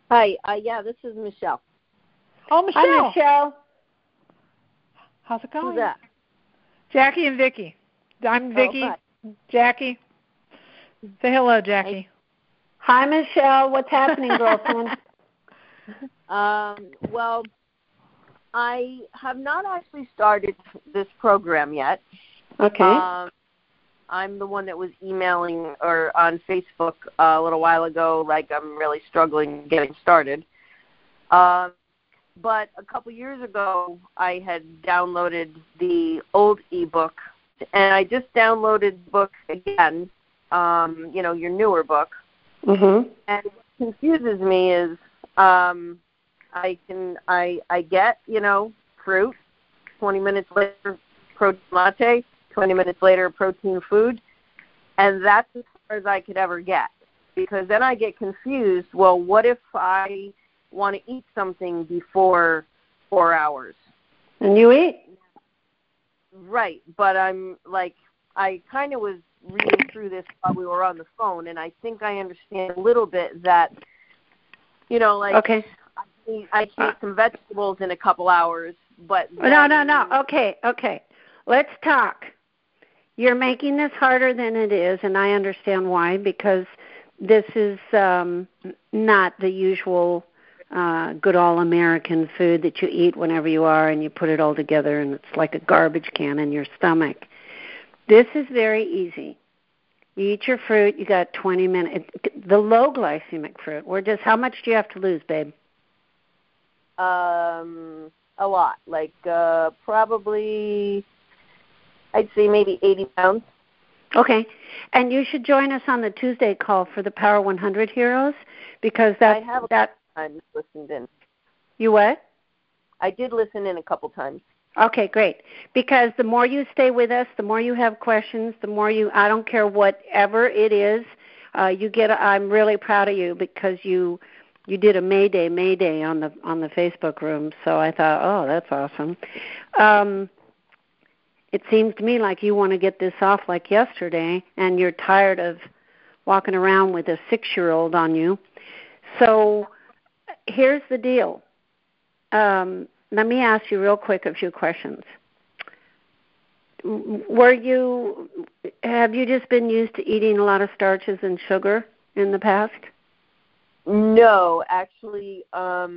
Hi. Yeah, this is Michelle. Oh, Michelle. Hi, Michelle. How's it going? Who's that? Jackie and Vicki. I'm Vicki. Hi. Jackie. Say hello, Jackie. Hi, Michelle. What's happening, girlfriend? Well, I have not actually started this program yet. Okay. I'm the one that was emailing or on Facebook a little while ago, like I'm really struggling getting started. But a couple years ago, I had downloaded the old ebook, and I just downloaded the book again, your newer book. Mm-hmm. And what confuses me is I get, fruit, 20 minutes later, protein latte, 20 minutes later, protein food, and that's as far as I could ever get. Because then I get confused, well, what if I want to eat something before 4 hours? And you eat? Right, but I'm like, I kind of was reading through this while we were on the phone, and I think I understand a little bit that, okay. I can eat some vegetables in a couple hours, but then... No. Okay. Let's talk. You're making this harder than it is, and I understand why, because this is not the usual good all-American food that you eat whenever you are and you put it all together and it's like a garbage can in your stomach. This is very easy. You eat your fruit, you got 20 minutes. The low glycemic fruit, how much do you have to lose, babe? A lot, like probably, I'd say maybe 80 pounds. Okay, and you should join us on the Tuesday call for the Power 100 Heroes, because that's... I have a couple times listened in. You what? I did listen in a couple times. Okay, great. Because the more you stay with us, the more you have questions, the more I don't care whatever it is, I'm really proud of you, because you did a Mayday on the Facebook room. So I thought, oh, that's awesome. It seems to me like you want to get this off like yesterday, and you're tired of walking around with a 6-year-old on you. So here's the deal. Let me ask you real quick a few questions. Have you just been used to eating a lot of starches and sugar in the past? No, actually, I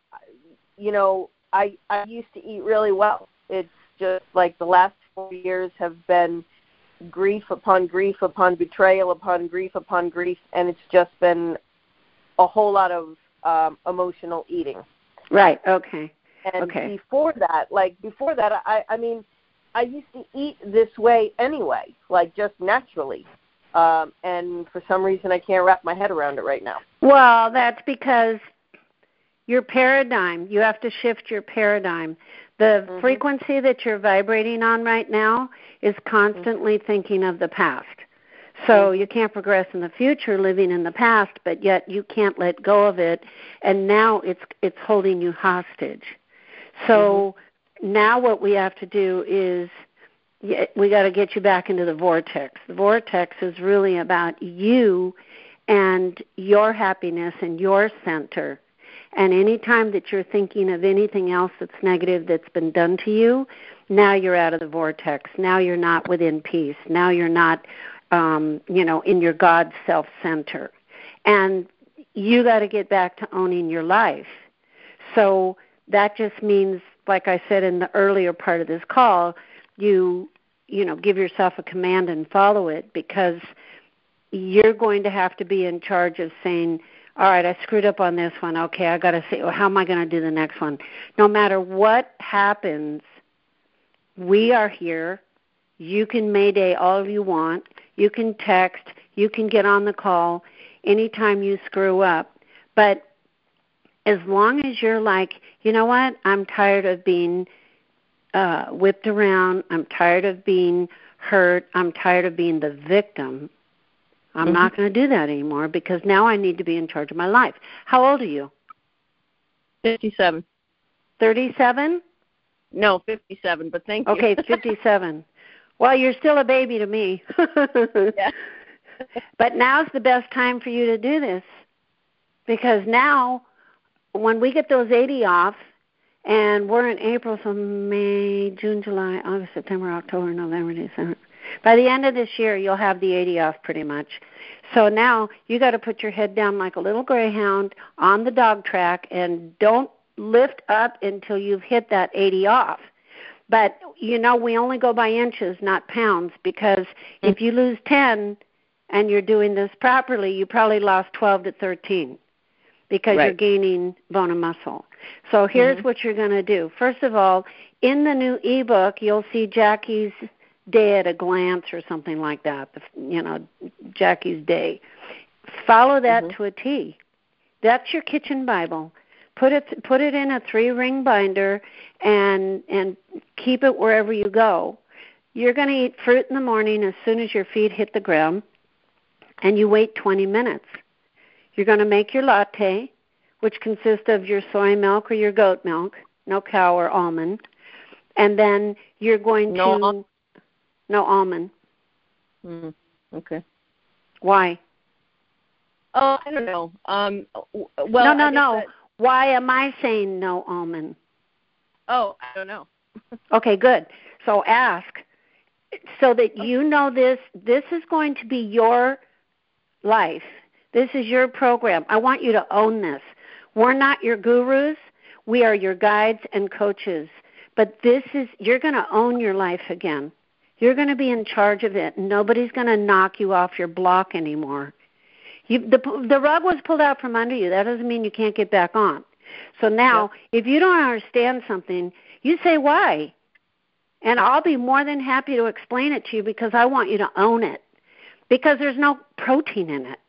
used to eat really well. It's just like the last 4 years have been grief upon grief upon betrayal upon grief, and it's just been a whole lot of emotional eating. Right, okay. And okay. before that, I mean, I used to eat this way anyway, like just naturally. And for some reason I can't wrap my head around it right now. Well, that's because your paradigm, you have to shift your paradigm. The frequency that you're vibrating on right now is constantly thinking of the past. So you can't progress in the future living in the past, but yet you can't let go of it, and now it's holding you hostage. So now what we have to do is we got to get you back into the vortex. The vortex is really about you and your happiness and your center. And any time that you're thinking of anything else that's negative that's been done to you, now you're out of the vortex. Now you're not within peace. Now you're not, in your God self-center. And you got to get back to owning your life. So that just means, like I said in the earlier part of this call, you give yourself a command and follow it, because you're going to have to be in charge of saying, all right, I screwed up on this one. Okay, I got to say, how am I going to do the next one? No matter what happens, we are here. You can Mayday all you want. You can text. You can get on the call anytime you screw up. But as long as you're like, you know what, I'm tired of being whipped around. I'm tired of being hurt. I'm tired of being the victim. I'm not going to do that anymore, because now I need to be in charge of my life. How old are you? 57. 37? No, 57, but thank you. Okay, 57. Well, you're still a baby to me. Yeah. But now's the best time for you to do this, because now when we get those 80 off, and we're in April, so May, June, July, August, September, October, November, December. By the end of this year, you'll have the 80 off pretty much. So now you got to put your head down like a little greyhound on the dog track and don't lift up until you've hit that 80 off. But, we only go by inches, not pounds, because if you lose 10 and you're doing this properly, you probably lost 12 to 13 because you're gaining bone and muscle. So here's what you're going to do. First of all, in the new ebook, you'll see Jackie's Day at a Glance or something like that, Jackie's Day. Follow that to a T. That's your kitchen Bible. Put it in a 3-ring binder and keep it wherever you go. You're going to eat fruit in the morning as soon as your feet hit the ground, and you wait 20 minutes. You're going to make your latte, which consists of your soy milk or your goat milk, no cow or almond, and then you're going to... No almond. Okay. Why? Oh, I don't know. Well, no. Why am I saying no almond? Oh, I don't know. Okay, good. So ask so that you know this is going to be your life. This is your program. I want you to own this. We're not your gurus. We are your guides and coaches. But you're going to own your life again. You're going to be in charge of it. Nobody's going to knock you off your block anymore. The rug was pulled out from under you. That doesn't mean you can't get back on. So now, if you don't understand something, you say why. And I'll be more than happy to explain it to you because I want you to own it. Because there's no protein in it.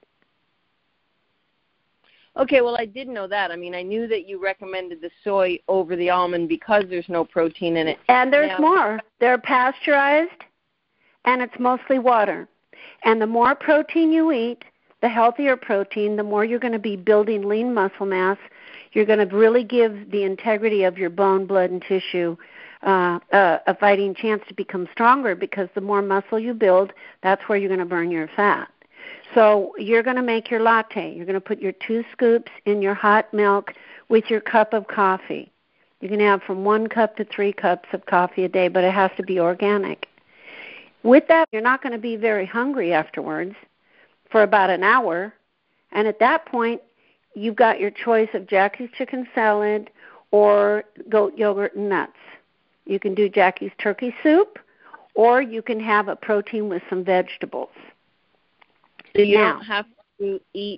Okay, well, I did know that. I mean, I knew that you recommended the soy over the almond because there's no protein in it. And there's more. They're pasteurized, and it's mostly water. And the more protein you eat, the healthier protein, the more you're going to be building lean muscle mass. You're going to really give the integrity of your bone, blood, and tissue a fighting chance to become stronger because the more muscle you build, that's where you're going to burn your fat. So you're going to make your latte. You're going to put your 2 scoops in your hot milk with your cup of coffee. You can have from 1 cup to 3 cups of coffee a day, but it has to be organic. With that, you're not going to be very hungry afterwards for about an hour. And at that point, you've got your choice of Jackie's chicken salad or goat yogurt and nuts. You can do Jackie's turkey soup, or you can have a protein with some vegetables. So you don't have to eat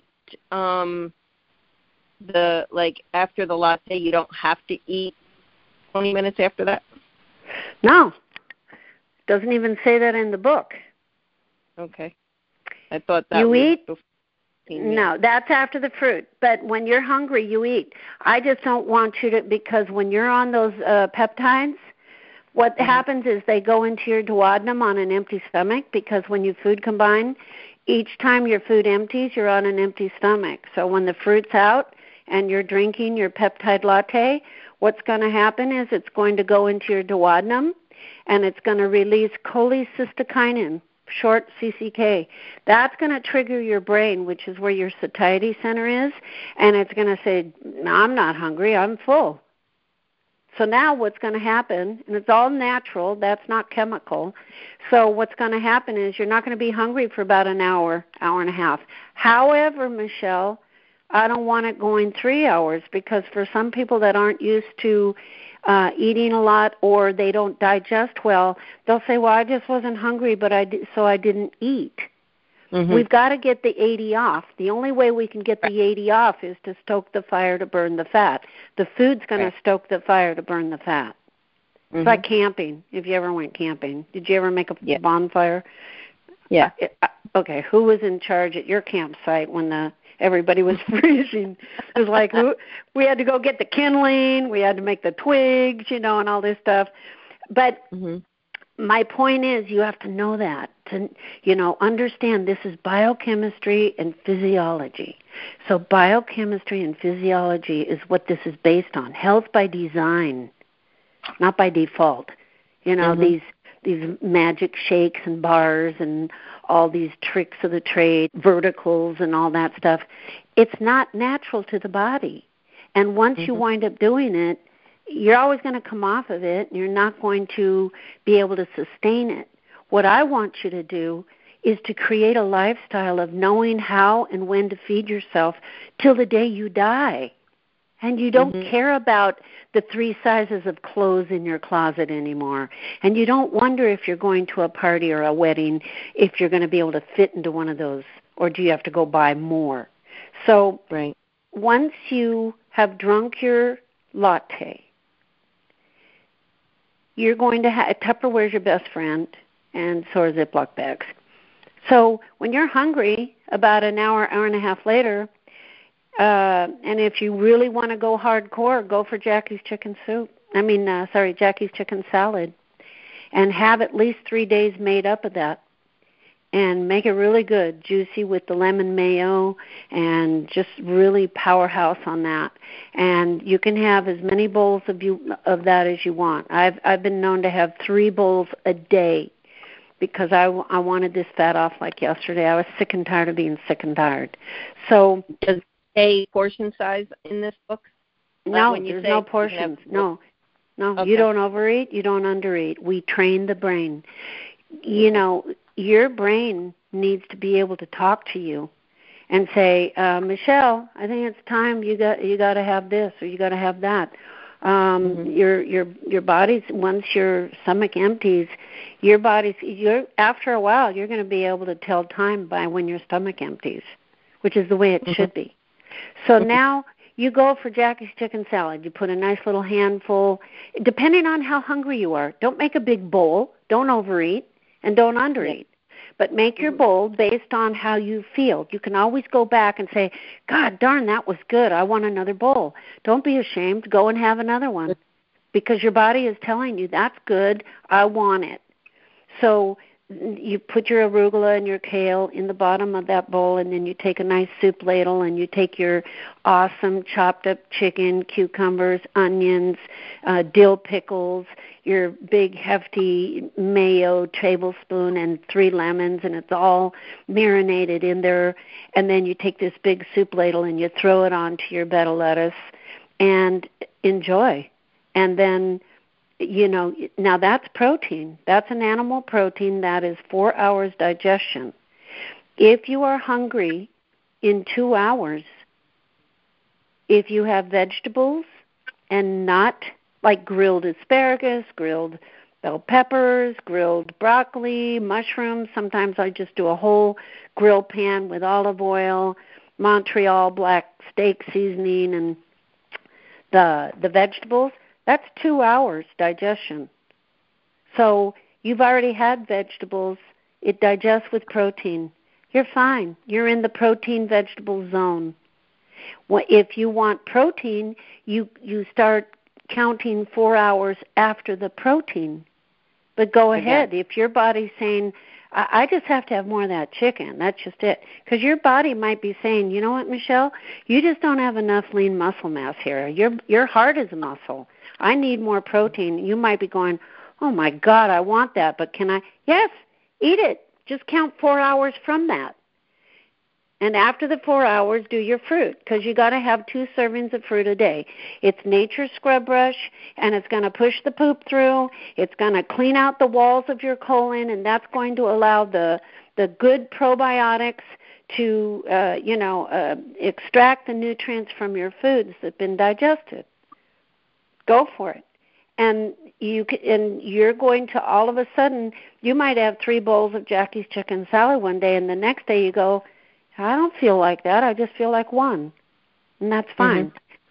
after the latte, you don't have to eat 20 minutes after that? No. Doesn't even say that in the book. Okay. I thought that you eat? No, that's after the fruit. But when you're hungry, you eat. I just don't want you to, because when you're on those peptides, what happens is they go into your duodenum on an empty stomach because when you food combine, each time your food empties, you're on an empty stomach. So when the fruit's out and you're drinking your peptide latte, what's going to happen is it's going to go into your duodenum and it's going to release cholecystokinin, short CCK. That's going to trigger your brain, which is where your satiety center is, and it's going to say, no, I'm not hungry, I'm full. So now what's going to happen, and it's all natural, that's not chemical, so what's going to happen is you're not going to be hungry for about an hour, hour and a half. However, Michelle, I don't want it going 3 hours because for some people that aren't used to eating a lot or they don't digest well, they'll say, well, I just wasn't hungry, so I didn't eat. Mm-hmm. We've got to get the 80 off. The only way we can get the 80 off is to stoke the fire to burn the fat. The food's going to stoke the fire to burn the fat. Mm-hmm. It's like camping, if you ever went camping. Did you ever make a bonfire? Yeah. Okay, who was in charge at your campsite when everybody was freezing? It was like we had to go get the kindling, we had to make the twigs, and all this stuff. But my point is you have to know that, to understand this is biochemistry and physiology. So biochemistry and physiology is what this is based on. Health by design, not by default. These magic shakes and bars and all these tricks of the trade, verticals and all that stuff. It's not natural to the body. And once you wind up doing it, you're always going to come off of it. You're not going to be able to sustain it. What I want you to do is to create a lifestyle of knowing how and when to feed yourself till the day you die. And you don't care about the 3 sizes of clothes in your closet anymore. And you don't wonder if you're going to a party or a wedding, if you're going to be able to fit into one of those, or do you have to go buy more. So once you have drunk your latte, you're going to have, Tupperware's your best friend, and so are Ziploc bags. So when you're hungry, about an hour, hour and a half later, and if you really want to go hardcore, go for Jackie's chicken Jackie's chicken salad, and have at least 3 days made up of that, and make it really good, juicy with the lemon mayo, and just really powerhouse on that. And you can have as many bowls of that as you want. I've been known to have 3 bowls a day, because I wanted this fat off like yesterday. I was sick and tired of being sick and tired. So does a portion size in this book? No, there's no portions. No. Okay. You don't overeat, you don't undereat. We train the brain. You know, your brain needs to be able to talk to you and say, Michelle, I think it's time you got to have this, or you got to have that. Your body's, once your stomach empties, after a while you're going to be able to tell time by when your stomach empties, which is the way it should be. So now you go for Jackie's chicken salad. You put a nice little handful, depending on how hungry you are. Don't make a big bowl. Don't overeat, and don't undereat. But make your bowl based on how you feel. You can always go back and say, God darn, that was good. I want another bowl. Don't be ashamed. Go and have another one, because your body is telling you, that's good. I want it. So you put your arugula and your kale in the bottom of that bowl, and then you take a nice soup ladle, and you take your awesome chopped up chicken, cucumbers, onions, dill pickles, your big hefty mayo tablespoon, and 3 lemons, and it's all marinated in there. And then you take this big soup ladle and you throw it onto your bed of lettuce and enjoy. And then, you know, now that's protein. That's an animal protein. That is 4 hours digestion. If you are hungry in 2 hours, if you have vegetables and not like grilled asparagus, grilled bell peppers, grilled broccoli, mushrooms. Sometimes I just do a whole grill pan with olive oil, Montreal black steak seasoning, and the vegetables. That's 2 hours digestion. So you've already had vegetables. It digests with protein. You're fine. You're in the protein vegetable zone. Well, if you want protein, you start counting 4 hours after the protein. But go ahead. If your body's saying, I just have to have more of that chicken, that's just it. Because your body might be saying, you know what, Michelle, you just don't have enough lean muscle mass here. Your heart is a muscle. I need more protein. You might be going, oh, my God, I want that, but can I? Yes, eat it. Just count 4 hours from that. And after the 4 hours, do your fruit, because you got to have 2 servings of fruit a day. It's nature's scrub brush, and it's going to push the poop through. It's going to clean out the walls of your colon, and that's going to allow the good probiotics to, extract the nutrients from your foods that've been digested. Go for it. And you're going to, all of a sudden, you might have 3 bowls of Jackie's chicken salad one day, and the next day you go, I don't feel like that. I just feel like 1, and that's fine.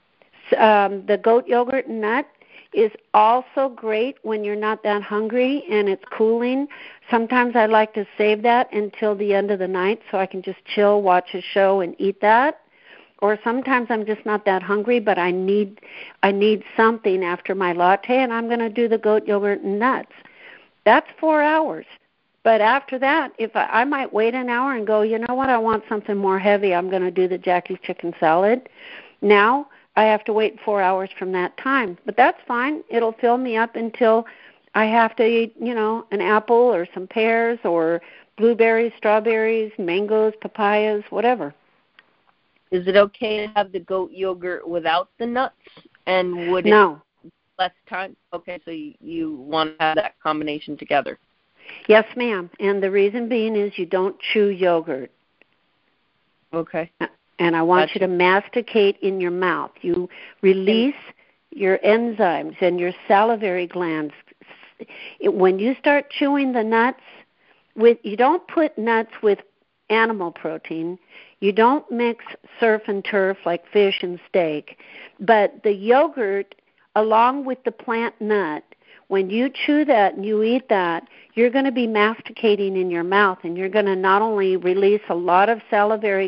The goat yogurt and nut is also great when you're not that hungry and it's cooling. Sometimes I like to save that until the end of the night so I can just chill, watch a show, and eat that. Or sometimes I'm just not that hungry, but I need something after my latte, and I'm going to do the goat yogurt and nuts. That's 4 hours. But after that, if I might wait an hour and go, you know what, I want something more heavy, I'm going to do the Jackie's chicken salad. Now I have to wait 4 hours from that time. But that's fine. It'll fill me up until I have to eat, an apple or some pears or blueberries, strawberries, mangoes, papayas, whatever. is it okay to have the goat yogurt without the nuts? And would it No. less time? Okay, so you want to have that combination together. Yes, ma'am. And the reason being is you don't chew yogurt. Okay. And I want you to masticate in your mouth. You release your enzymes and your salivary glands. When you start chewing the nuts, you don't put nuts with animal protein. You don't mix surf and turf like fish and steak. But the yogurt, along with the plant nut, when you chew that and you eat that, you're going to be masticating in your mouth, and you're going to not only release a lot of salivary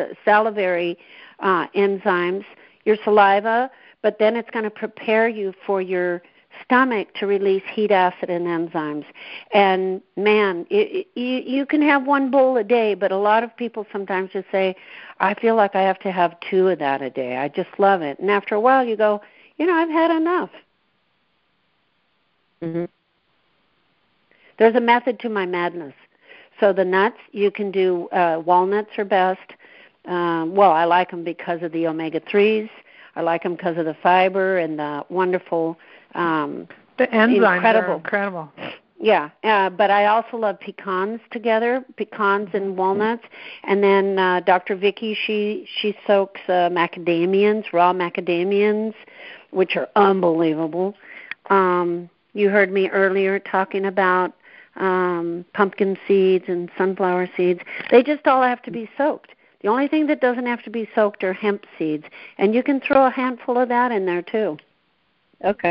enzymes, your saliva, but then it's going to prepare you for your stomach to release heat acid and enzymes. And, man, you can have one bowl a day, but a lot of people sometimes just say, I feel like I have to have 2 of that a day. I just love it. And after a while you go, I've had enough. Mm-hmm. There's a method to my madness. So the nuts, you can do walnuts are best. I like them because of the omega-3s. I like them because of the fiber and the wonderful the enzymes incredible. are incredible. Yeah, but I also love pecans together, pecans and walnuts. And then Dr. Vicky, she soaks macadamians, raw macadamians, which are unbelievable. You heard me earlier talking about pumpkin seeds and sunflower seeds. They just all have to be soaked. The only thing that doesn't have to be soaked are hemp seeds, and you can throw a handful of that in there too. Okay.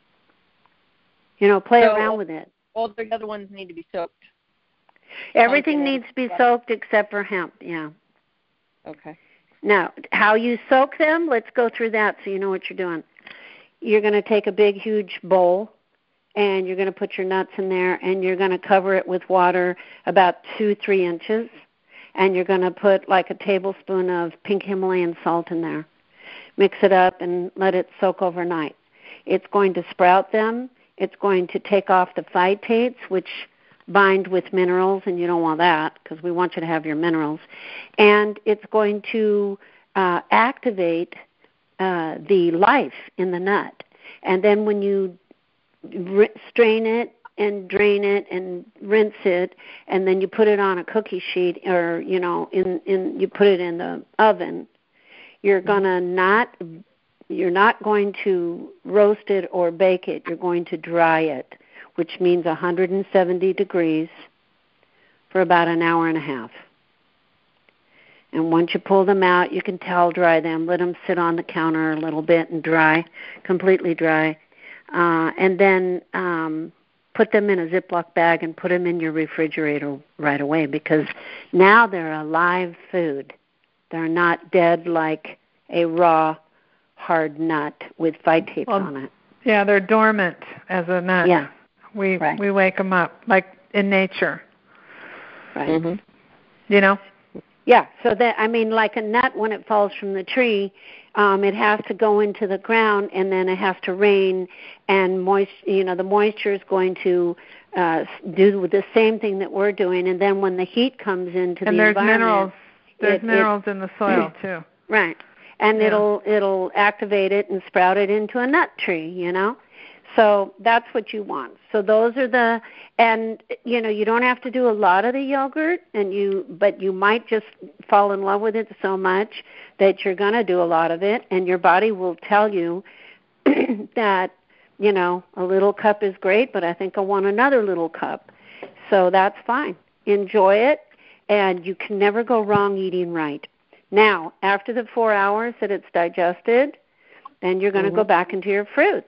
Play around with it. All the other ones need to be soaked. Everything needs to be soaked except for hemp, yeah. Okay. Now, how you soak them, let's go through that so you know what you're doing. You're going to take a big, huge bowl, and you're going to put your nuts in there, and you're going to cover it with water about 2-3 inches, and you're going to put like a tablespoon of pink Himalayan salt in there. Mix it up and let it soak overnight. It's going to sprout them. It's going to take off the phytates, which bind with minerals, and you don't want that because we want you to have your minerals. And it's going to activate the life in the nut. And then when you strain it and drain it and rinse it, and then you put it on a cookie sheet or, you put it in the oven, you're not going to roast it or bake it. You're going to dry it, which means 170 degrees for about an hour and a half. And once you pull them out, you can towel dry them. Let them sit on the counter a little bit and dry, completely dry. And then put them in a Ziploc bag and put them in your refrigerator right away, because now they're a live food. They're not dead like a raw, hard nut with phytates on it. Yeah, they're dormant as a nut. Yeah. We wake them up, like in nature. Right. Mm-hmm. Yeah, so like a nut when it falls from the tree, it has to go into the ground, and then it has to rain, and the moisture is going to do the same thing that we're doing, and then when the heat comes into the environment, there's minerals in the soil too. Right, and it'll activate it and sprout it into a nut tree, So that's what you want. So those are and you don't have to do a lot of the yogurt, but you might just fall in love with it so much that you're going to do a lot of it, and your body will tell you that, a little cup is great, but I think I want another little cup. So that's fine. Enjoy it, and you can never go wrong eating right. Now, after the 4 hours that it's digested, then you're going to go back into your fruit.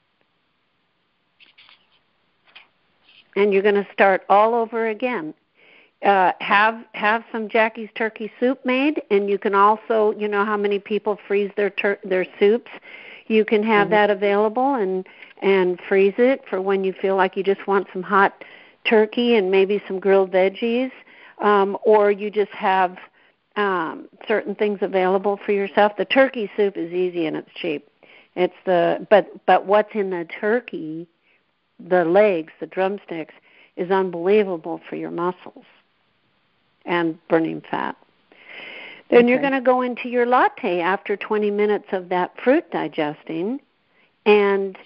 And you're going to start all over again. Have some Jackie's turkey soup made, and you can also, how many people freeze their soups. You can have that available and freeze it for when you feel like you just want some hot turkey and maybe some grilled veggies, or you just have certain things available for yourself. The turkey soup is easy and it's cheap. But what's in the turkey, the legs, the drumsticks, is unbelievable for your muscles and burning fat. Then you're going to go into your latte after 20 minutes of that fruit digesting. And,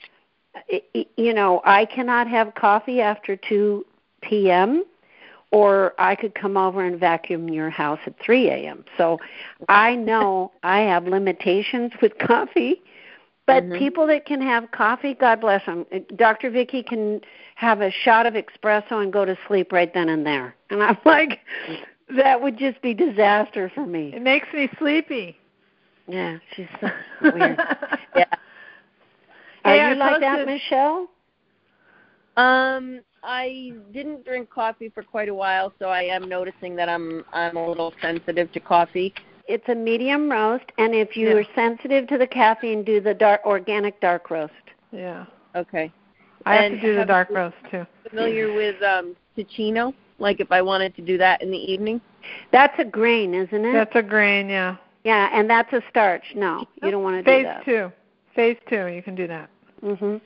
I cannot have coffee after 2 p.m., or I could come over and vacuum your house at 3 a.m. So I know I have limitations with coffee, but people that can have coffee, God bless them. Dr. Vicki can have a shot of espresso and go to sleep right then and there. And I'm like, that would just be disaster for me. It makes me sleepy. Yeah, she's so weird. Yeah. Are you like that, Michelle? I didn't drink coffee for quite a while, so I am noticing that I'm a little sensitive to coffee. It's a medium roast, and if you are sensitive to the caffeine, do the organic dark roast. Yeah. Okay. I have to do the dark roast too. Familiar with Ticino? Like if I wanted to do that in the evening? That's a grain, isn't it? That's a grain, yeah. Yeah, and that's a starch. No, you don't want to do that. Phase 2, you can do that. Mhm.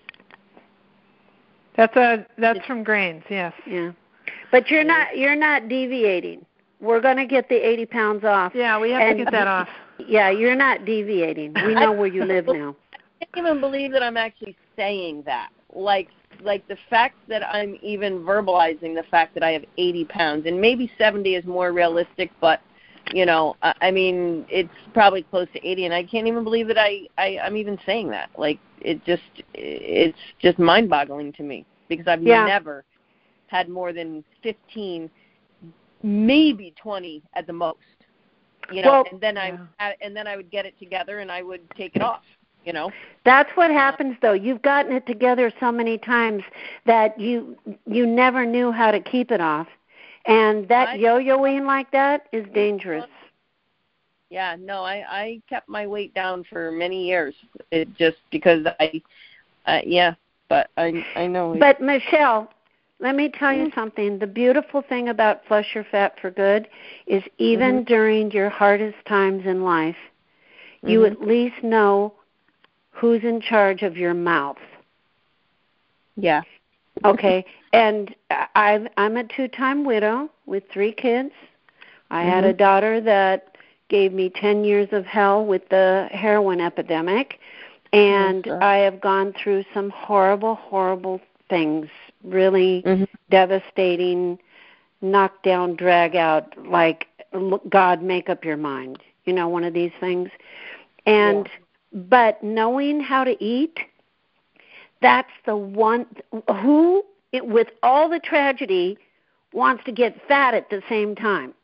That's from grains, yes. Yeah. But you're not deviating. We're going to get the 80 pounds off. Yeah, we have to get that off. Yeah, you're not deviating. We know where you live now. I can't even believe that I'm actually saying that. Like the fact that I'm even verbalizing the fact that I have 80 pounds, and maybe 70 is more realistic, but, I mean, it's probably close to 80, and I can't even believe that I'm even saying that. Like, it's just mind-boggling to me, because I've never had more than 15, maybe 20 at the most. And then I would get it together and I would take it off. That's what happens, though. You've gotten it together so many times that you never knew how to keep it off, and that yo-yoing like that is dangerous. Yeah, no, I kept my weight down for many years. It just because but I know. But Michelle, let me tell you something. The beautiful thing about Flush Your Fat for Good is even during your hardest times in life, you at least know who's in charge of your mouth. Yeah. Okay. And I'm a 2-time widow with 3 kids. I had a daughter that gave me 10 years of hell with the heroin epidemic. And I have gone through some horrible, horrible things, really devastating, knock down, drag out, like, God, make up your mind, one of these things. And but knowing how to eat, that's the one who, with all the tragedy, wants to get fat at the same time.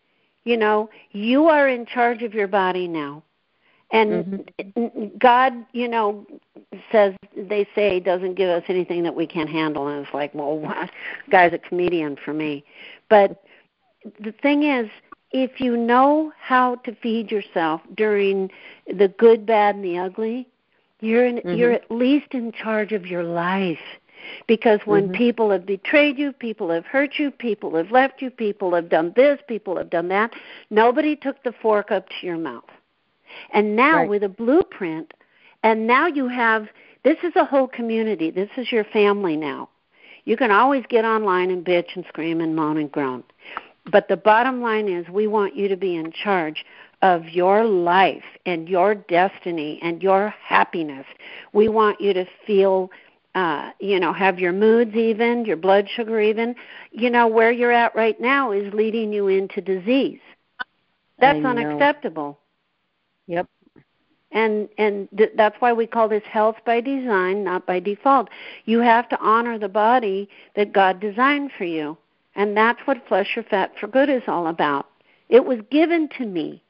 You are in charge of your body now. And God, says, they say, doesn't give us anything that we can't handle. And it's like, well, what? Guy's a comedian for me. But the thing is, if you know how to feed yourself during the good, bad, and the ugly, you're at least in charge of your life. Because when people have betrayed you, people have hurt you, people have left you, people have done this, people have done that, nobody took the fork up to your mouth. And now with a blueprint, and now you have, this is a whole community. This is your family now. You can always get online and bitch and scream and moan and groan. But the bottom line is we want you to be in charge of your life and your destiny and your happiness. We want you to feel, have your moods even, your blood sugar even. Where you're at right now is leading you into disease. That's unacceptable. Yep. And that's why we call this health by design, not by default. You have to honor the body that God designed for you. And that's what Flush Your Fat for Good is all about. It was given to me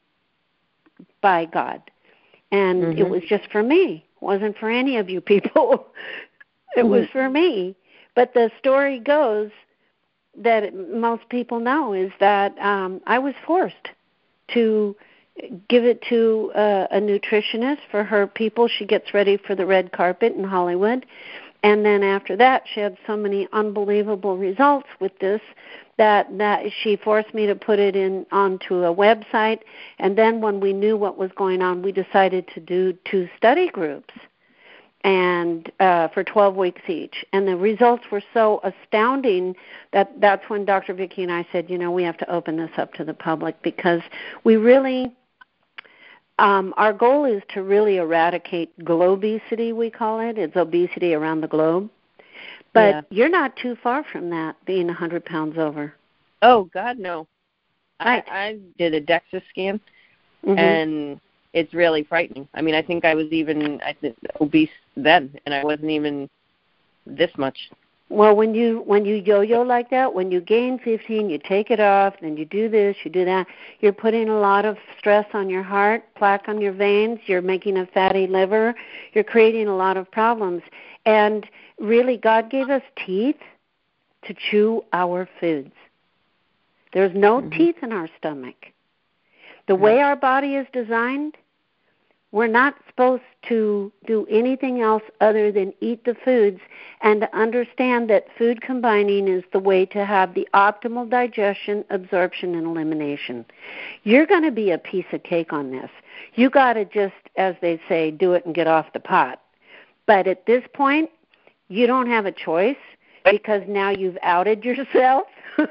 by God. And it was just for me. It wasn't for any of you people. It was for me. But the story goes that most people know is that I was forced to give it to a nutritionist for her people. She gets ready for the red carpet in Hollywood. And then after that, she had so many unbelievable results with this that she forced me to put it onto a website. And then when we knew what was going on, we decided to do 2 study groups. and for 12 weeks each. And the results were so astounding that's when Dr. Vicki and I said, we have to open this up to the public, because we really, our goal is to really eradicate globesity, we call it. It's obesity around the globe. But You're not too far from that, being 100 pounds over. Oh, God, no. Right. I did a DEXA scan, and it's really frightening. I mean, I think I was even obese then, and I wasn't even this much. Well, when you yo-yo like that, when you gain 15, you take it off, then you do this, you do that, you're putting a lot of stress on your heart, plaque on your veins, you're making a fatty liver, you're creating a lot of problems. And really, God gave us teeth to chew our foods. There's no teeth in our stomach. The way our body is designed, we're not supposed to do anything else other than eat the foods, and to understand that food combining is the way to have the optimal digestion, absorption, and elimination. You're going to be a piece of cake on this. You got to just, as they say, do it and get off the pot. But at this point, you don't have a choice, because now you've outed yourself.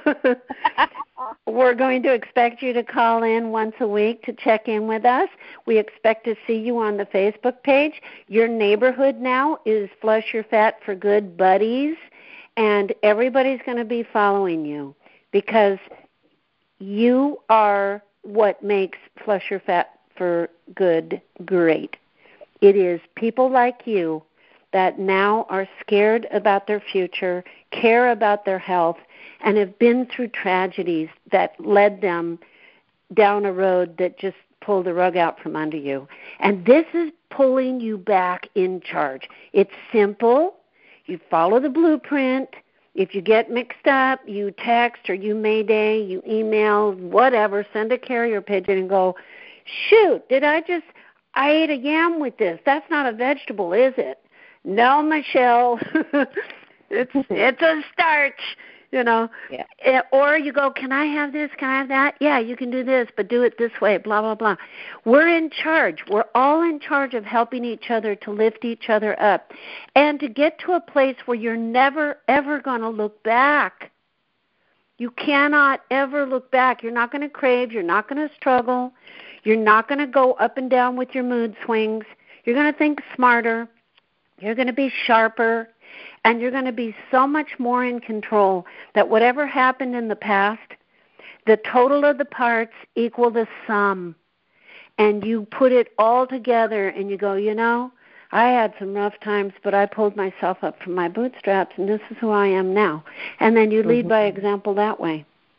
We're going to expect you to call in once a week to check in with us. We expect to see you on the Facebook page. Your neighborhood now is Flush Your Fat for Good buddies, and everybody's going to be following you, because you are what makes Flush Your Fat for Good great. It is people like you that now are scared about their future, care about their health, and have been through tragedies that led them down a road that just pulled the rug out from under you. And this is pulling you back in charge. It's simple. You follow the blueprint. If you get mixed up, you text or you Mayday, you email, whatever, send a carrier pigeon and go, shoot, I ate a yam with this. That's not a vegetable, is it? No, Michelle, it's a starch, Yeah. Or you go, can I have this? Can I have that? Yeah, you can do this, but do it this way, blah, blah, blah. We're in charge. We're all in charge of helping each other to lift each other up and to get to a place where you're never, ever going to look back. You cannot ever look back. You're not going to crave. You're not going to struggle. You're not going to go up and down with your mood swings. You're going to think smarter. You're going to be sharper, and you're going to be so much more in control that whatever happened in the past, the total of the parts equal the sum. And you put it all together and you go, I had some rough times, but I pulled myself up from my bootstraps, and this is who I am now. And then you lead by example that way.